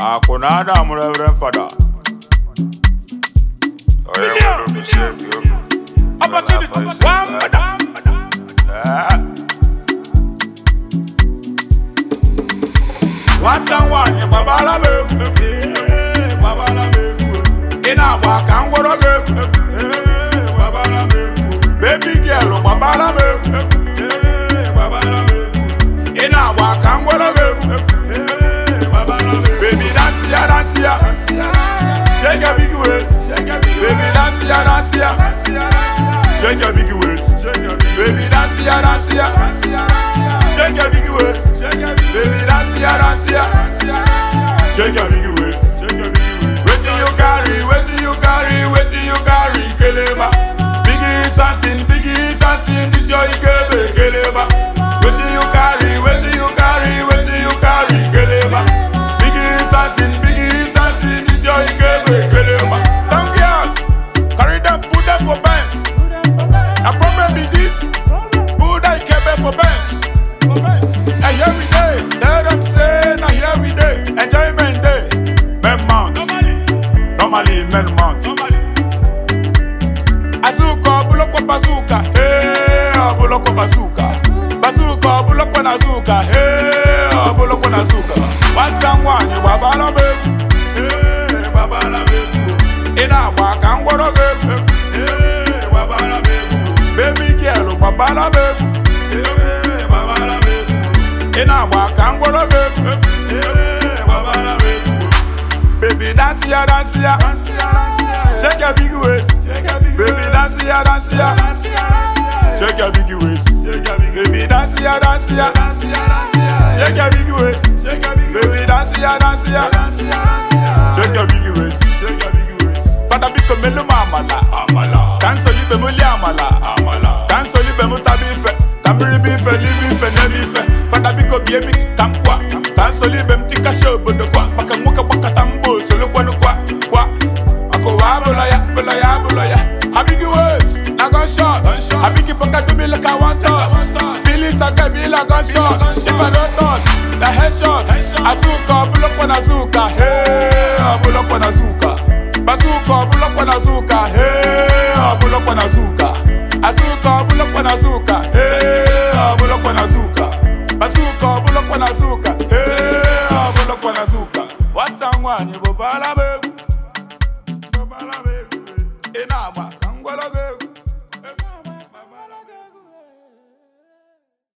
Akonada, I'm Reverend Father. Opportunity, one madam. One time, one, you babala me, babala me. In a walk, I'm gonna go, babala me. Baby girl, babala me, babala me. In a walk, I'm gonna go, babala me. Baby, dance ya, dance ya. Shake your big waist, baby, dance ya, dance ya. Shake your big waist, baby, dance ya, dance ya. Shake your big waist, baby, dance ya, dance ya. Shake your big waist. Waiting you carry, waiting you carry, waiting you carry, keleba. Biggie something, this your ikebe, keleba. Waiting you carry, waiting you carry, waiting you carry, keleba. Biggie something, this your ikebe, keleba. Them girls, carry them, put them for bands. I problem be this, put that ikebe for bands. I hear we day, tell them say, now here we day, enjoyment day, men mount, normally men mount. Azuka, buloko bazooka, hey, buloko bazooka. Bazooka, buloko nazuka, hey, buloko nazuka. One time one, you babala baby, hey, babala baby. In a walk and what a baby, hey, babala baby. Baby girl, babala baby, hey, babala baby. In a walk and what a baby, hey, babala baby. Baby dance ya, dance ya. Shake your big waist, baby dance ya, dance ya. Shake your big waist, baby dance ya, dance ya. Shake your big waist, baby dance ya, dance ya. Shake your big waist. Fada biko melu amala, cancel ibe muli amala, cancel ibe mutabife, kamiri bife, libife, nebife. Fada biko biemi kamkwa, cancel ibe mtika shobodo kwa, baka muka baka tambo solo kwanu kwa. Bulaya. Habigi waist, na gunshot. Habigi poka do me like I want us. Feelings I get me like gunshot. If I don't touch, the headshot. Azuka, buloko nazuka, hey, buloko nazuka. Bazooka, buloko nazuka, hey, buloko nazuka. Azuka, buloko nazuka,